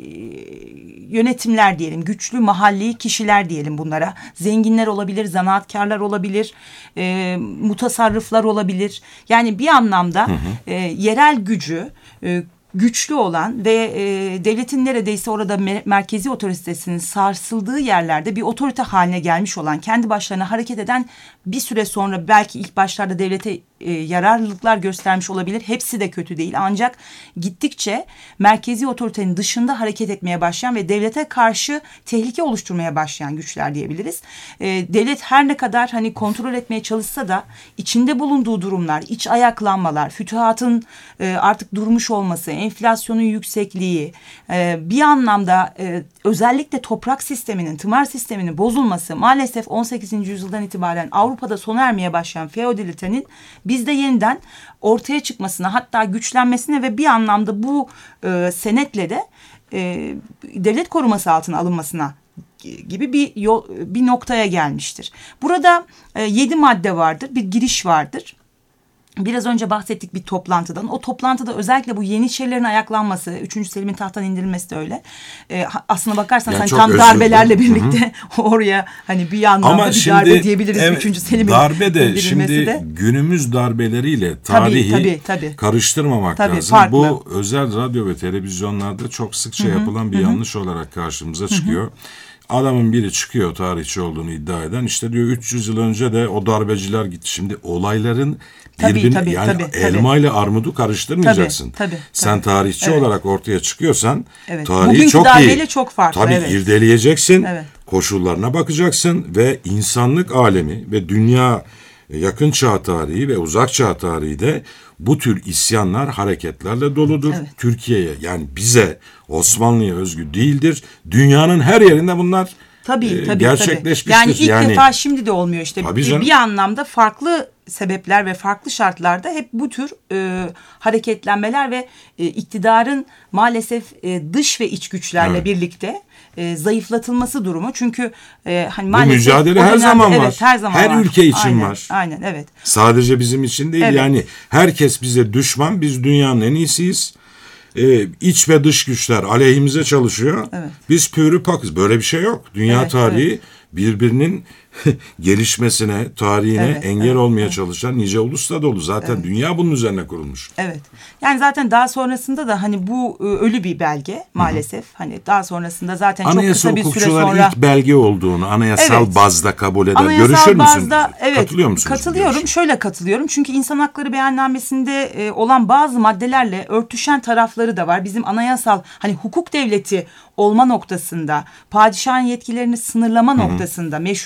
yönetimler diyelim, güçlü mahalli kişiler diyelim bunlara. Zenginler olabilir, zanaatkarlar olabilir, e, mutasarrıflar olabilir. Yani bir anlamda hı hı. E, yerel gücü e, güçlü olan ve e, devletin neredeyse orada me- merkezi otoritesinin sarsıldığı yerlerde bir otorite haline gelmiş olan, kendi başlarına hareket eden, bir süre sonra belki ilk başlarda devlete e, yararlılıklar göstermiş olabilir. Hepsi de kötü değil, ancak gittikçe merkezi otoritenin dışında hareket etmeye başlayan ve devlete karşı tehlike oluşturmaya başlayan güçler diyebiliriz. E, devlet her ne kadar hani kontrol etmeye çalışsa da içinde bulunduğu durumlar, iç ayaklanmalar, fütühatın e, artık durmuş olması, enflasyonun yüksekliği, e, bir anlamda e, özellikle toprak sisteminin, tımar sisteminin bozulması, maalesef on sekizinci yüzyıldan itibaren Avrupa'da sona ermeye başlayan feodalitenin bizde yeniden ortaya çıkmasına, hatta güçlenmesine ve bir anlamda bu e, senetle de e, devlet koruması altına alınmasına gibi bir yol, bir noktaya gelmiştir. Burada e, yedi madde vardır, bir giriş vardır. Biraz önce bahsettik bir toplantıdan. O toplantıda özellikle bu Yeniçerilerin ayaklanması, üçüncü Selim'in tahttan indirilmesi de öyle. Ee, aslına bakarsan yani hani tam darbelerle birlikte oraya hani bir anlamda ama bir şimdi, darbe diyebiliriz. Evet, üçüncü Selim'in darbe de şimdi de. günümüz darbeleriyle tarihi tabii, tabii, tabii. karıştırmamak tabii, lazım. Farklı. Bu özel radyo ve televizyonlarda çok sıkça Hı-hı. yapılan bir Hı-hı. yanlış olarak karşımıza çıkıyor. Hı-hı. Adamın biri çıkıyor tarihçi olduğunu iddia eden, işte diyor üç yüz yıl önce de o darbeciler gitti. Şimdi olayların birbirine, tabii, yani tabii, elma ile armudu karıştırmayacaksın. Tabii, tabii, Sen tabii. tarihçi evet. olarak ortaya çıkıyorsan evet. tarihi Bugünkü çok iyi. Bugünkü çok farklı. Tabii evet. irdeleyeceksin, evet. koşullarına bakacaksın ve insanlık alemi ve dünya yakın çağ tarihi ve uzak çağ tarihi de bu tür isyanlar, hareketlerle doludur. Evet. Türkiye'ye, yani bize, Osmanlı'ya özgü değildir. Dünyanın her yerinde bunlar tabii, e, tabii, gerçekleşmiştir. Yani ilk yani, defa şimdi de olmuyor işte. Bir, bir anlamda farklı sebepler ve farklı şartlarda hep bu tür e, hareketlenmeler ve e, iktidarın maalesef e, dış ve iç güçlerle evet. birlikte e, zayıflatılması durumu. Çünkü e, hani maalesef bu mücadele her dönemde, zaman var. Evet, her zaman her var. ülke için aynen, var. Aynen, evet. Sadece bizim için değil. Evet. Yani herkes bize düşman. Biz dünyanın en iyisiyiz. Ee, iç ve dış güçler aleyhimize çalışıyor. Evet. Biz pürü pakız. Böyle bir şey yok. Dünya evet, tarihi evet. birbirinin gelişmesine, tarihine evet, engel evet, olmaya evet. çalışan nice ulusla dolu. Zaten evet. dünya bunun üzerine kurulmuş. Evet. Yani zaten daha sonrasında da hani bu ölü bir belge maalesef. Hı-hı. Hani daha sonrasında zaten anayasa çok kısa bir süre sonra. Anayasa hukukçular ilk belge olduğunu anayasal evet. bazda kabul eder. Anayasal Görüşür bazda, müsün? Evet, Katılıyor musunuz? Katılıyorum. Şöyle katılıyorum. Çünkü insan hakları beyannamesinde olan bazı maddelerle örtüşen tarafları da var. Bizim anayasal hani hukuk devleti olma noktasında, padişahın yetkilerini sınırlama Hı-hı. noktasında, meşruti idare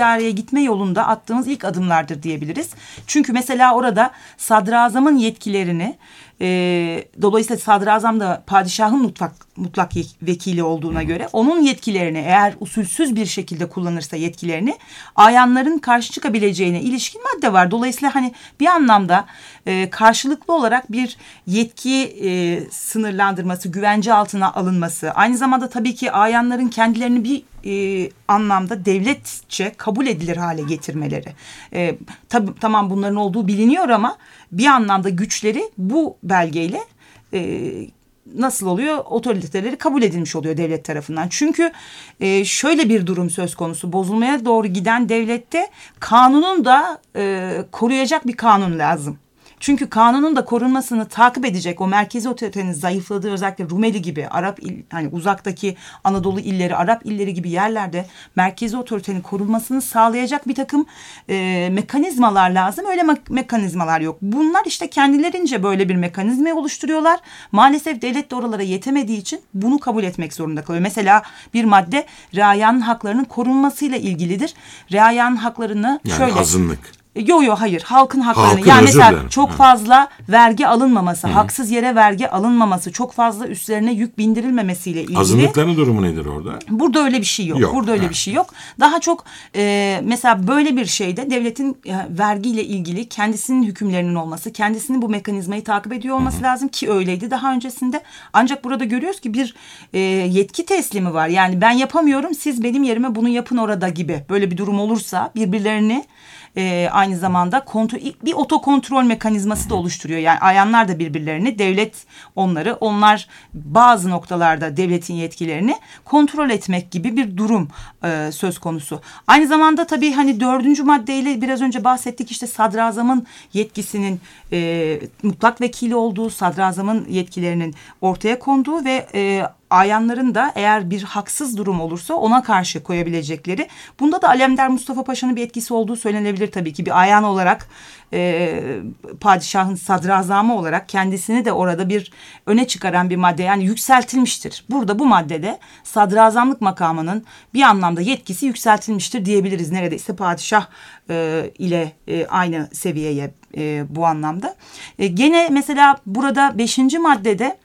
idareye gitme yolunda attığımız ilk adımlardır diyebiliriz. Çünkü mesela orada sadrazamın yetkilerini, e, dolayısıyla sadrazam da padişahın mutlak, mutlak vekili olduğuna göre onun yetkilerini eğer usulsüz bir şekilde kullanırsa yetkilerini ayanların karşı çıkabileceğine ilişkin madde var. Dolayısıyla hani bir anlamda e, karşılıklı olarak bir yetki e, sınırlandırması, güvence altına alınması, aynı zamanda tabii ki ayanların kendilerini bir e, anlamda devletçe kabul edilir hale getirmeleri. E, tabii tamam bunların olduğu biliniyor ama bir anlamda güçleri bu belgeyle e, nasıl oluyor? Otoriteleri kabul edilmiş oluyor devlet tarafından. Çünkü e, şöyle bir durum söz konusu. Bozulmaya doğru giden devlette kanunun da e, koruyacak bir kanun lazım. Çünkü kanunun da korunmasını takip edecek o merkezi otoritenin zayıfladığı özellikle Rumeli gibi Arap il, hani uzaktaki Anadolu illeri, Arap illeri gibi yerlerde merkezi otoritenin korunmasını sağlayacak bir takım e, mekanizmalar lazım. Öyle me- mekanizmalar yok. Bunlar işte kendilerince böyle bir mekanizma oluşturuyorlar. Maalesef devlet de oralara yetemediği için bunu kabul etmek zorunda kalıyor. Mesela bir madde reayanın haklarının korunmasıyla ilgilidir. Reayanın haklarını yani şöyle... azınlık. Yo yo hayır halkın haklarını Halkın, yani mesela dilerim. çok Ha. fazla vergi alınmaması, Hı-hı. haksız yere vergi alınmaması, çok fazla üstlerine yük bindirilmemesiyle ilgili. Azınlıkların durumu nedir orada? Burada öyle bir şey yok. yok Burada öyle ha. bir şey yok. Daha çok e, mesela böyle bir şeyde devletin e, vergiyle ilgili kendisinin hükümlerinin olması, kendisinin bu mekanizmayı takip ediyor olması Hı-hı. lazım ki öyleydi daha öncesinde. Ancak burada görüyoruz ki bir e, yetki teslimi var. Yani ben yapamıyorum, siz benim yerime bunu yapın orada gibi. Böyle bir durum olursa birbirlerini Ee, aynı zamanda kontrol, bir otokontrol mekanizması da oluşturuyor. Yani ayanlar da birbirlerini, devlet onları, onlar bazı noktalarda devletin yetkilerini kontrol etmek gibi bir durum e, söz konusu. Aynı zamanda tabii hani dördüncü maddeyle biraz önce bahsettik, işte sadrazamın yetkisinin e, mutlak vekili olduğu, sadrazamın yetkilerinin ortaya konduğu ve e, ayanların da eğer bir haksız durum olursa ona karşı koyabilecekleri. Bunda da Alemdar Mustafa Paşa'nın bir etkisi olduğu söylenebilir tabii ki. Bir ayan olarak e, padişahın sadrazamı olarak kendisini de orada bir öne çıkaran bir madde, yani yükseltilmiştir. Burada bu maddede sadrazamlık makamının bir anlamda yetkisi yükseltilmiştir diyebiliriz. Neredeyse padişah e, ile e, aynı seviyeye e, bu anlamda. E, gene mesela burada beşinci maddede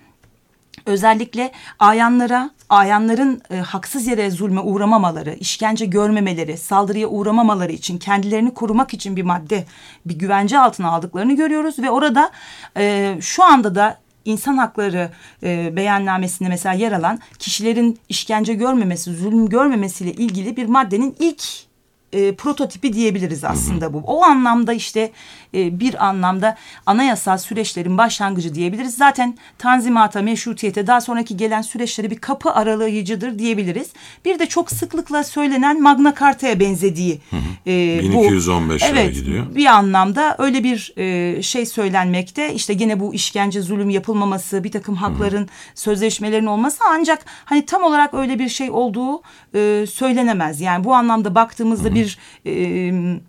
özellikle ayanlara, ayanların e, haksız yere zulme uğramamaları, işkence görmemeleri, saldırıya uğramamaları için, kendilerini korumak için bir madde, bir güvence altına aldıklarını görüyoruz. Ve orada e, şu anda da İnsan Hakları e, beyannamesinde mesela yer alan kişilerin işkence görmemesi, zulüm görmemesiyle ilgili bir maddenin ilk E, prototipi diyebiliriz aslında. Hı hı. Bu. O anlamda işte e, bir anlamda anayasal süreçlerin başlangıcı diyebiliriz. Zaten tanzimata, meşrutiyete, daha sonraki gelen süreçleri bir kapı aralayıcıdır diyebiliriz. Bir de çok sıklıkla söylenen Magna Carta'ya benzediği. Hı hı. E, bin iki yüz on beş evet, gidiyor. Bir anlamda öyle bir e, şey söylenmekte. İşte gene bu işkence, zulüm yapılmaması, bir takım hakların, hı hı. sözleşmelerin olması, ancak hani tam olarak öyle bir şey olduğu e, söylenemez. Yani bu anlamda baktığımızda hı hı. bir bir e,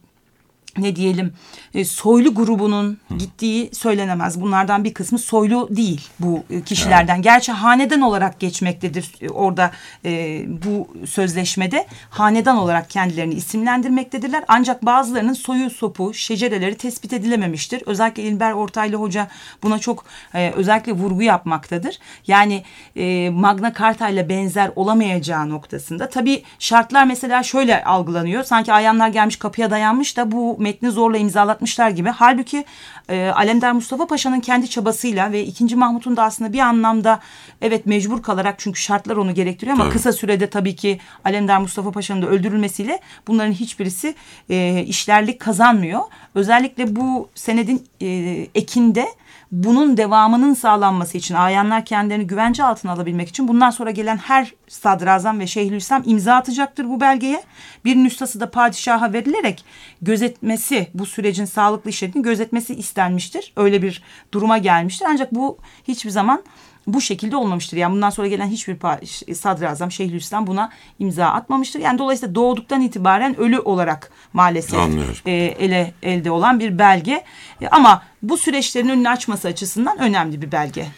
ne diyelim e, soylu grubunun Hı. gittiği söylenemez. Bunlardan bir kısmı soylu değil bu e, kişilerden. Evet. Gerçi hanedan olarak geçmektedir e, orada e, bu sözleşmede. Hanedan olarak kendilerini isimlendirmektedirler. Ancak bazılarının soyu, sopu, şecereleri tespit edilememiştir. Özellikle İlber Ortaylı Hoca buna çok e, özellikle vurgu yapmaktadır. Yani e, Magna Carta ile benzer olamayacağı noktasında. Tabii şartlar mesela şöyle algılanıyor. Sanki ayanlar gelmiş kapıya dayanmış da bu metni zorla imzalatmışlar gibi. Halbuki e, Alemdar Mustafa Paşa'nın kendi çabasıyla ve ikinci Mahmut'un da aslında bir anlamda evet mecbur kalarak, çünkü şartlar onu gerektiriyor ama tabii. kısa sürede tabii ki Alemdar Mustafa Paşa'nın da öldürülmesiyle bunların hiçbirisi e, işlerlik kazanmıyor. Özellikle bu senedin e, ekinde bunun devamının sağlanması için, ayanlar kendilerini güvence altına alabilmek için bundan sonra gelen her sadrazam ve Şeyhülislam imza atacaktır bu belgeye. Bir nüshası da padişaha verilerek gözetmesi, bu sürecin sağlıklı işlediğini gözetmesi istenmiştir. Öyle bir duruma gelmiştir. Ancak bu hiçbir zaman bu şekilde olmamıştır. Yani bundan sonra gelen hiçbir sadrazam, Şeyhülislam buna imza atmamıştır. Yani dolayısıyla doğduktan itibaren ölü olarak maalesef e, ele elde olan bir belge. E, ama bu süreçlerin önünü açması açısından önemli bir belge.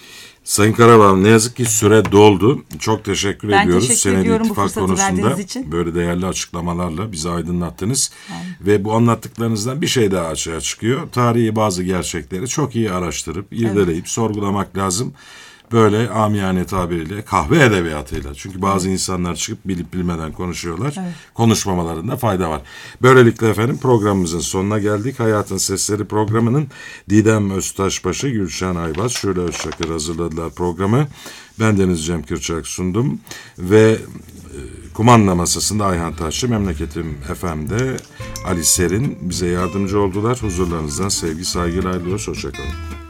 Sayın Karabağ, ne yazık ki süre doldu. Çok teşekkür ben ediyoruz. teşekkür Senedi ediyorum bu İttifak fırsatı konusunda verdiğiniz için. böyle değerli açıklamalarla bizi aydınlattınız. Aynen. Ve bu anlattıklarınızdan bir şey daha açığa çıkıyor. Tarihi bazı gerçekleri çok iyi araştırıp, irdeleyip, evet. sorgulamak lazım. Böyle amiyane tabiriyle, kahve edebiyatıyla. Çünkü bazı evet. insanlar çıkıp bilip bilmeden konuşuyorlar. Evet. Konuşmamalarında fayda var. Böylelikle efendim programımızın sonuna geldik. Hayatın Sesleri programının Didem Öztaşbaşı, Gülşen Ayvaz, Şule Özçakır hazırladılar programı. Ben Deniz Cem Kırçak sundum. Ve e, kumanda masasında Ayhan Taşçı, Memleketim F M'de Ali Serin bize yardımcı oldular. Huzurlarınızdan sevgi, saygıyla ayrılıyoruz. Hoşçakalın.